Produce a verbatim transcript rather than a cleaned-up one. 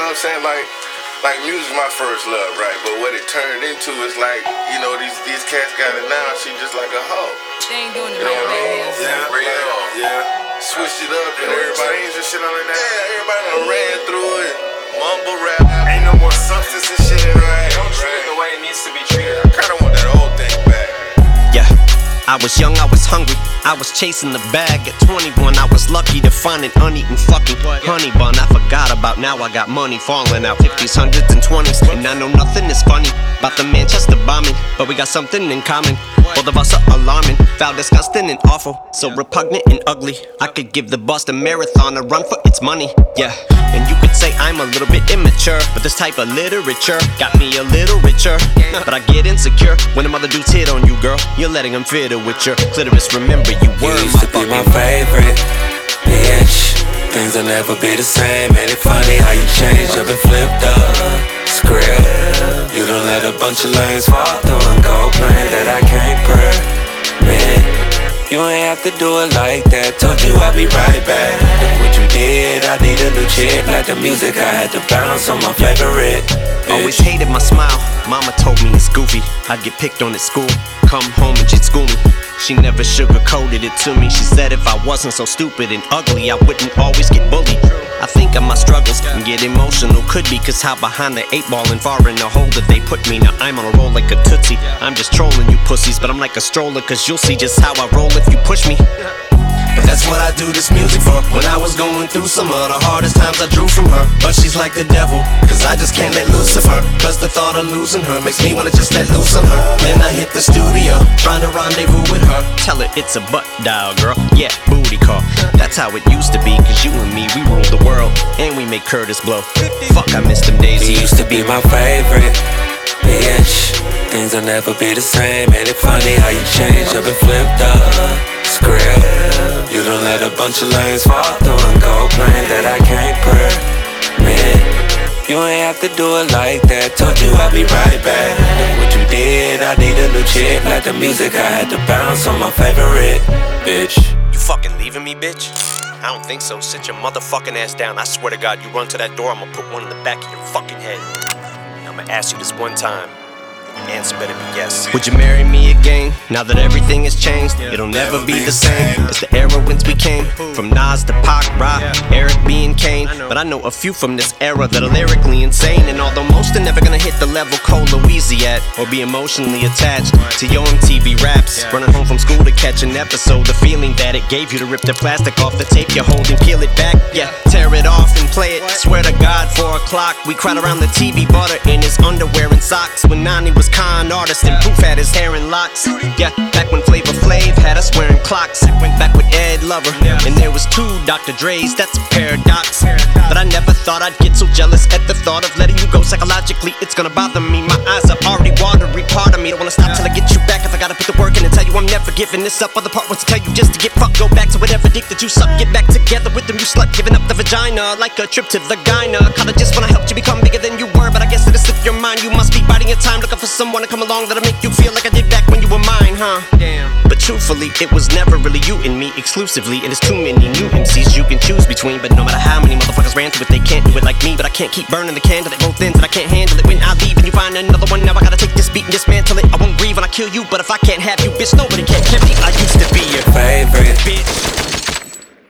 know what I'm saying? Like, like music my first love, right? But what it turned into is like, you know, these these cats got it now. She just like a hoe. They ain't doing it You know right what I mean? now. Yeah, real. Yeah. Switched it up and everybody changed the shit on it now. Yeah, everybody done ran through it. Mumble rap. Ain't no more substance and shit. Right. Don't treat it the way it needs to be treated. I kinda want that old thing back. Yeah, I was young, I was hungry, I was chasing the bag. At twenty-one, I was lucky to find an uneaten fucking honey bun. I forgot about now, I got money falling out fifties, hundreds, and twenties. And I know nothing is funny about the Manchester bombing, but we got something in common. Both of us are alarming, foul, disgusting, and awful. So repugnant and ugly, I could give the Boston Marathon a run for its money. Yeah, and you could say I'm a little bit immature, but this type of literature got me a little richer. But I get insecure when the mother dudes hit on you, girl. You're letting them fiddle with your clitoris. Remember, you were you used my to be my favorite, bitch. Things will never be the same. Ain't it funny how you changed up and flipped up script? You don't let a bunch of lanes fall through and go plain that I can't permit. You ain't have to do it like that. Told you I'd be right back. Look what you did, I need a new chick. Like the music, I had to bounce on my favorite, bitch. Always hated my smile, mama told me it's goofy. I'd get picked on at school, come home and she'd school me. She never sugarcoated it to me. She said if I wasn't so stupid and ugly, I wouldn't always get bullied. I think of my struggles and get emotional. Could be cause how behind the eight ball and far in the hole that they put me. Now I'm on a roll like a tootsie. I'm just trolling you pussies, but I'm like a stroller, cause you'll see just how I roll if you push me. But that's what I do this music for. When I was going through some of the hardest times, I drew from her. But she's like the devil, cause I just can't let loose of her. Cause the thought of losing her makes me wanna just let loose on her. Then I hit the studio, trying to rendezvous with her. Tell her it's a butt dial, girl. Yeah, booty call. That's how it used to be, cause you and me, we ruled the world. And we make Curtis blow. Fuck, I miss them days. You used to be my favorite, bitch. Things will never be the same. Ain't it funny how you changed up and flipped up script? You don't let a bunch of lanes fall through and go plain that I can't permit. You ain't have to do it like that. Told you I'd be right back. Look what you did, I need a new chick. Like the music, I had to bounce on my favorite, bitch. You fucking leaving me, bitch? I don't think so. Sit your motherfucking ass down. I swear to God, you run to that door, I'm gonna put one in the back of your fucking head. I'm gonna ask you this one time. The answer better be yes. Would you marry me again? Now that everything has changed, it'll never be the same as the era whence we came. From Nas to Pac, Rock, Eric B and Kane. But I know a few from this era that are lyrically insane. And although most are never gonna hit the level Cole Louise at, or be emotionally attached to your M T V raps, running home from school to catch an episode, the feeling that it gave you to rip the plastic off the tape you're holding, peel it back, yeah, tear it off and play it. Swear to God, four o'clock, we cried around the T V, butter in his underwear and socks. When Nani was con artist and Proof had his hair in locks. Yeah, back when Flavor Flav had us wearing clocks. Went back with Ed Lover, and there was two Doctor Dre's, that's a paradox. But I never thought I'd get so jealous at the thought of letting you go. Psychologically, it's gonna bother me. My eyes are already watery, part of me don't wanna stop till I get you back. If I gotta put the work in and tell you I'm never giving this up. Other part wants to tell you just to get fucked. Go back to whatever dick that you suck. Get back together with them, you slut. Giving up the vagina like a trip to the gyna. Kinda just when I helped you become bigger than you were, but I guess it has slipped your mind. You must be biding your time, looking for someone to come along that'll make you feel like I did back when you were mine, huh? Damn. But truthfully, it was never really you and me exclusively. And there's too many new M Cs you can choose between. But no matter how many motherfuckers ran through it, they can't do it like me. But I can't keep burning the candle at both ends, and I can't handle it when I leave and you find another one. Now I gotta take this beat and dismantle it. I won't grieve when I kill you, but if I can't have you, bitch, nobody can have me. I used to be your favorite, bitch.